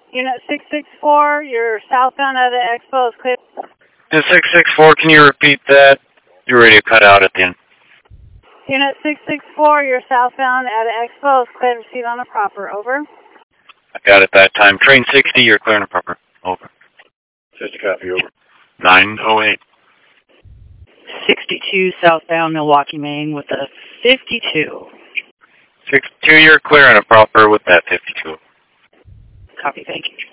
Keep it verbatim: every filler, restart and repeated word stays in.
Unit six six four, you're southbound out of Expo is clear. Unit six six four, can you repeat that? Your radio cut out at the end. Unit six six four, you're southbound out of Expo is clear to proceed on a proper. Over. I got it that time. Train sixty, you're clear on a proper. Over. Just a copy, over. nine oh eight. sixty-two southbound Milwaukee, Maine with a fifty-two. sixty-two, you're clear on a proper with that fifty-two. Copy, thank you.